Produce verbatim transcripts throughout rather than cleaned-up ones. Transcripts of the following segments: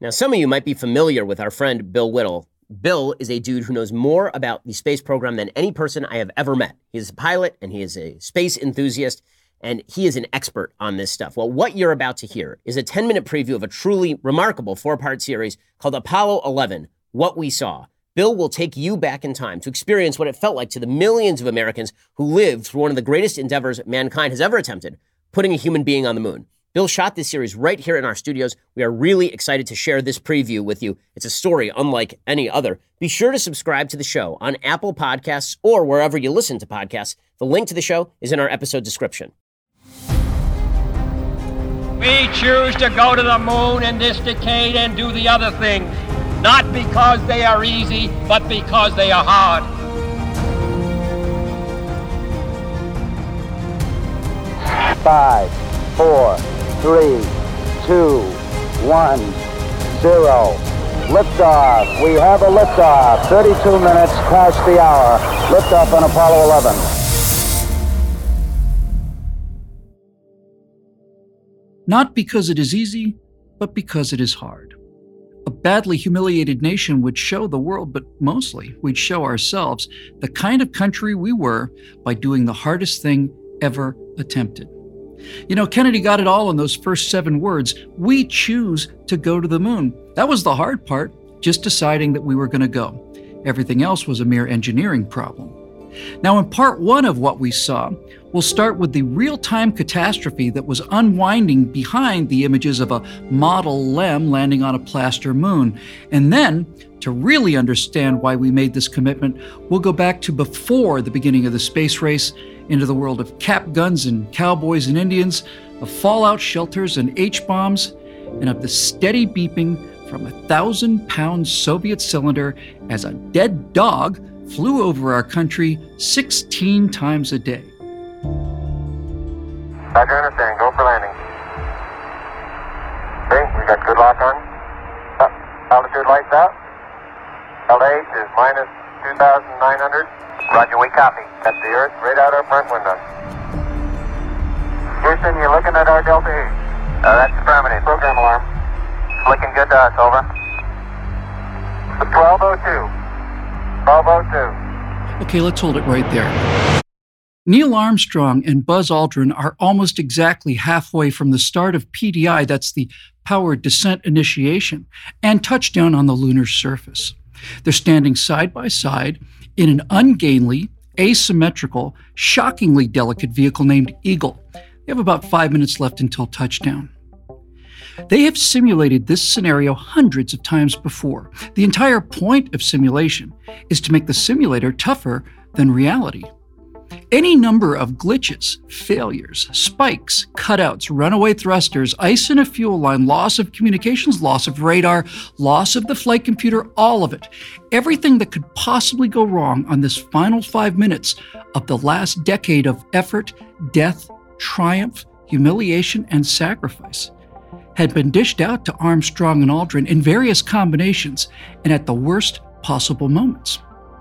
Now, some of you might be familiar with our friend Bill Whittle. Bill is a dude who knows more about the space program than any person I have ever met. He is a pilot and he is a space enthusiast, and he is an expert on this stuff. Well, what you're about to hear is a ten-minute preview of a truly remarkable four-part series called Apollo eleven, What We Saw. Bill will take you back in time to experience what it felt like to the millions of Americans who lived through one of the greatest endeavors mankind has ever attempted, putting a human being on the moon. Bill shot this series right here in our studios. We are really excited to share this preview with you. It's a story unlike any other. Be sure to subscribe to the show on Apple Podcasts or wherever you listen to podcasts. The link to the show is in our episode description. We choose to go to the moon in this decade and do the other things, not because they are easy, but because they are hard. Five, four, three, two, one, zero. Liftoff. We have a liftoff. thirty-two minutes past the hour. Liftoff on Apollo eleven. Not because it is easy, but because it is hard. A badly humiliated nation would show the world, but mostly we'd show ourselves, the kind of country we were by doing the hardest thing ever attempted. You know, Kennedy got it all in those first seven words. We choose to go to the moon. That was the hard part, just deciding that we were going to go. Everything else was a mere engineering problem. Now, in part one of What We Saw, we'll start with the real-time catastrophe that was unwinding behind the images of a model LEM landing on a plaster moon. And then, to really understand why we made this commitment, we'll go back to before the beginning of the space race, into the world of cap guns and cowboys and Indians, of fallout shelters and H-bombs, and of the steady beeping from a thousand-pound Soviet cylinder as a dead dog flew over our country sixteen times a day. Roger, understand. Go for landing. Okay, we got good lock on. Uh, altitude lights out. L H is minus two thousand nine hundred. Roger, we copy. That's the Earth right out our front window. Houston, you looking at our Delta E? Uh, that's affirmative. Program alarm. It's looking good to us, over. twelve oh two. twelve oh two. Okay, let's hold it right there. Neil Armstrong and Buzz Aldrin are almost exactly halfway from the start of P D I, that's the Powered Descent Initiation, and touchdown on the lunar surface. They're standing side by side in an ungainly, asymmetrical, shockingly delicate vehicle named Eagle. They have about five minutes left until touchdown. They have simulated this scenario hundreds of times before. The entire point of simulation is to make the simulator tougher than reality. Any number of glitches, failures, spikes, cutouts, runaway thrusters, ice in a fuel line, loss of communications, loss of radar, loss of the flight computer, all of it. Everything that could possibly go wrong on this final five minutes of the last decade of effort, death, triumph, humiliation, and sacrifice had been dished out to Armstrong and Aldrin in various combinations and at the worst possible moments.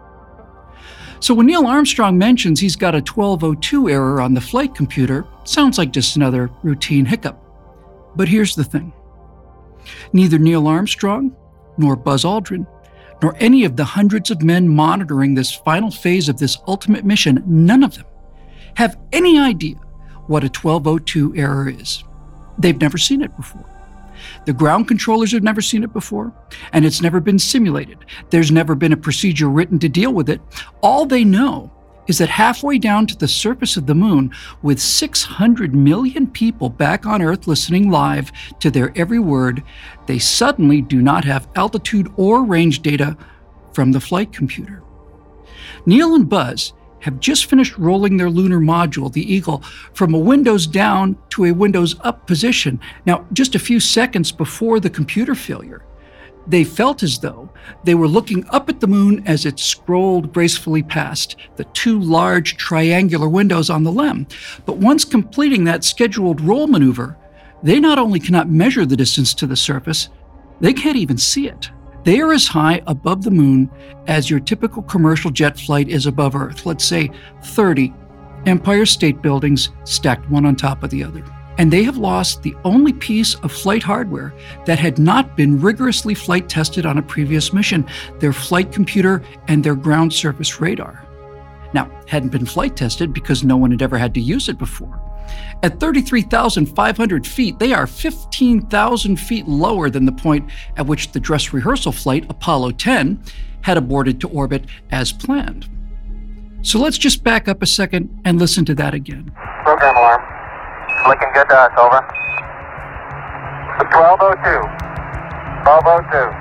So when Neil Armstrong mentions he's got a twelve oh two error on the flight computer, sounds like just another routine hiccup. But here's the thing. Neither Neil Armstrong, nor Buzz Aldrin, nor any of the hundreds of men monitoring this final phase of this ultimate mission, none of them have any idea what a twelve oh two error is. They've never seen it before. The ground controllers have never seen it before, and it's never been simulated. There's never been a procedure written to deal with it. All they know is that halfway down to the surface of the moon, with six hundred million people back on Earth listening live to their every word, they suddenly do not have altitude or range data from the flight computer. Neil and Buzz have just finished rolling their lunar module, the Eagle, from a windows down to a windows up position. Now, just a few seconds before the computer failure, they felt as though they were looking up at the moon as it scrolled gracefully past the two large triangular windows on the LEM. But once completing that scheduled roll maneuver, they not only cannot measure the distance to the surface, they can't even see it. They are as high above the moon as your typical commercial jet flight is above Earth, let's say thirty Empire State Buildings stacked one on top of the other. And they have lost the only piece of flight hardware that had not been rigorously flight tested on a previous mission, their flight computer and their ground surface radar. Now, hadn't been flight tested because no one had ever had to use it before. At thirty-three thousand five hundred feet, they are fifteen thousand feet lower than the point at which the dress rehearsal flight, Apollo ten, had aborted to orbit as planned. So let's just back up a second and listen to that again. Program alarm. Looking good to us, over. twelve oh two. twelve oh two.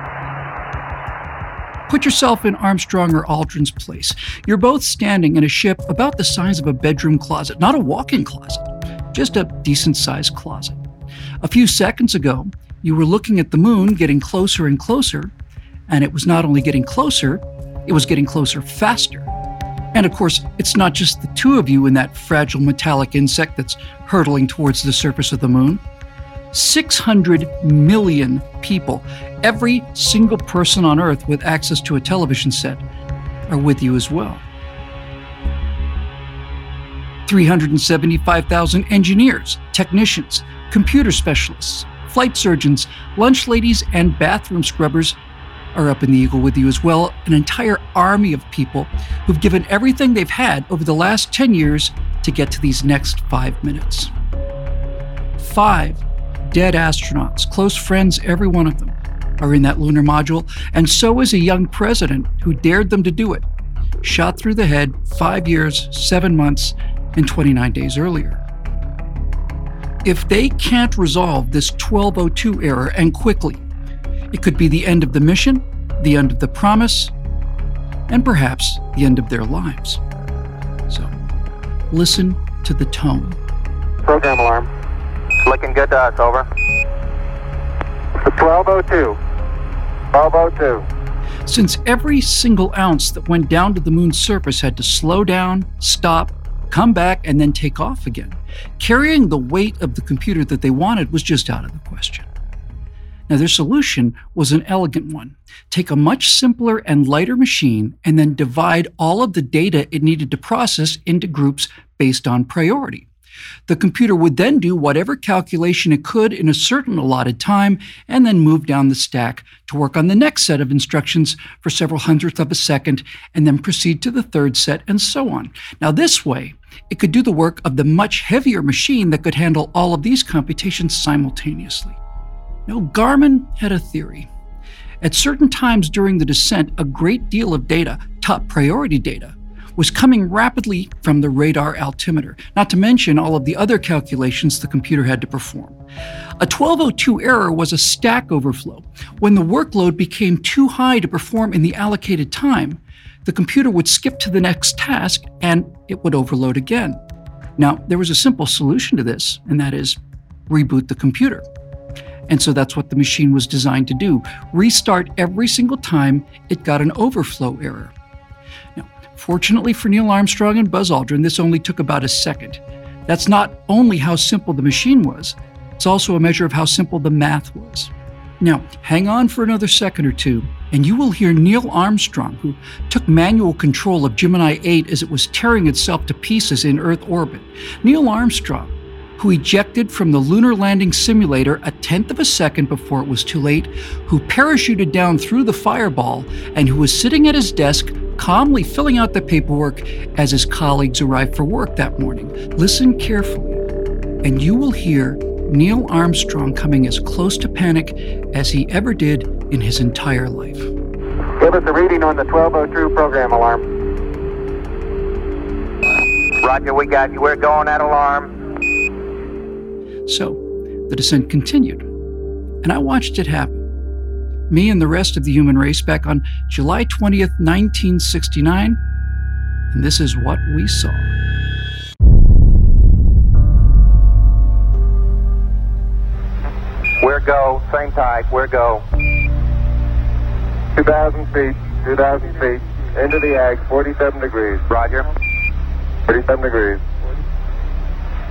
Put yourself in Armstrong or Aldrin's place. You're both standing in a ship about the size of a bedroom closet, not a walk-in closet, just a decent-sized closet. A few seconds ago, you were looking at the moon getting closer and closer, and it was not only getting closer, it was getting closer faster. And of course, it's not just the two of you in that fragile metallic insect that's hurtling towards the surface of the moon. six hundred million people, every single person on Earth with access to a television set, are with you as well. three hundred seventy-five thousand engineers, technicians, computer specialists, flight surgeons, lunch ladies, and bathroom scrubbers are up in the Eagle with you as well, an entire army of people who've given everything they've had over the last ten years to get to these next five minutes. Five dead astronauts, close friends, every one of them, are in that lunar module, and so is a young president who dared them to do it, shot through the head five years, seven months, and twenty-nine days earlier. If they can't resolve this twelve oh two error, and quickly, it could be the end of the mission, the end of the promise, and perhaps the end of their lives. So, listen to the tone. Program alarm. Looking good to us, over. twelve oh two. twelve oh two. Since every single ounce that went down to the moon's surface had to slow down, stop, come back, and then take off again, carrying the weight of the computer that they wanted was just out of the question. Now, their solution was an elegant one. Take a much simpler and lighter machine and then divide all of the data it needed to process into groups based on priority. The computer would then do whatever calculation it could in a certain allotted time and then move down the stack to work on the next set of instructions for several hundredths of a second and then proceed to the third set and so on. Now, this way, it could do the work of the much heavier machine that could handle all of these computations simultaneously. Now, Garmin had a theory. At certain times during the descent, a great deal of data, top priority data, was coming rapidly from the radar altimeter, not to mention all of the other calculations the computer had to perform. A twelve oh two error was a stack overflow. When the workload became too high to perform in the allocated time, the computer would skip to the next task and it would overload again. Now, there was a simple solution to this, and that is reboot the computer. And so that's what the machine was designed to do, restart every single time it got an overflow error. Now, fortunately for Neil Armstrong and Buzz Aldrin, this only took about a second. That's not only how simple the machine was, it's also a measure of how simple the math was. Now, hang on for another second or two, and you will hear Neil Armstrong, who took manual control of Gemini eight as it was tearing itself to pieces in Earth orbit. Neil Armstrong, who ejected from the lunar landing simulator a tenth of a second before it was too late, who parachuted down through the fireball, and who was sitting at his desk calmly filling out the paperwork as his colleagues arrived for work that morning. Listen carefully, and you will hear Neil Armstrong coming as close to panic as he ever did in his entire life. Give us a reading on the twelve oh two program alarm. Roger, we got you. We're going at alarm. So, the descent continued, and I watched it happen. Me and the rest of the human race back on July twentieth, nineteen sixty-nine, and this is what we saw. We're go, same type, we're go. two thousand feet, two thousand feet, into the ag, forty-seven degrees. Roger. forty-seven degrees.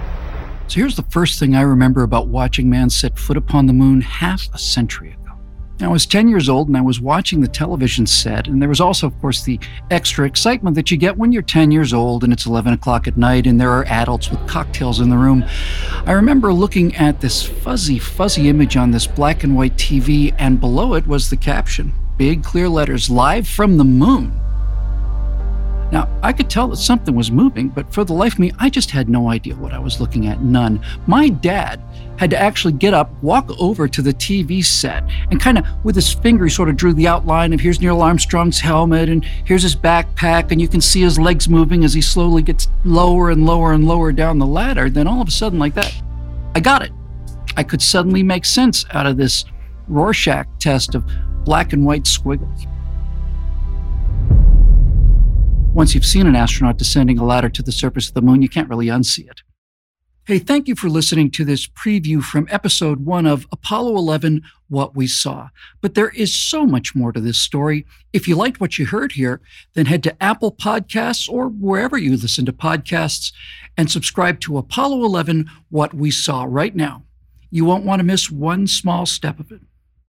So here's the first thing I remember about watching man set foot upon the moon half a century ago. I was ten years old and I was watching the television set, and there was also, of course, the extra excitement that you get when you're ten years old and it's eleven o'clock at night and there are adults with cocktails in the room. I remember looking at this fuzzy, fuzzy image on this black and white T V, and below it was the caption, big clear letters, live from the moon. Now, I could tell that something was moving, but for the life of me, I just had no idea what I was looking at, none. My dad had to actually get up, walk over to the T V set, and kind of with his finger, he sort of drew the outline of here's Neil Armstrong's helmet, and here's his backpack, and you can see his legs moving as he slowly gets lower and lower and lower down the ladder. Then all of a sudden, like that, I got it. I could suddenly make sense out of this Rorschach test of black and white squiggles. Once you've seen an astronaut descending a ladder to the surface of the moon, you can't really unsee it. Hey, thank you for listening to this preview from episode one of Apollo eleven, What We Saw. But there is so much more to this story. If you liked what you heard here, then head to Apple Podcasts or wherever you listen to podcasts and subscribe to Apollo eleven, What We Saw right now. You won't want to miss one small step of it.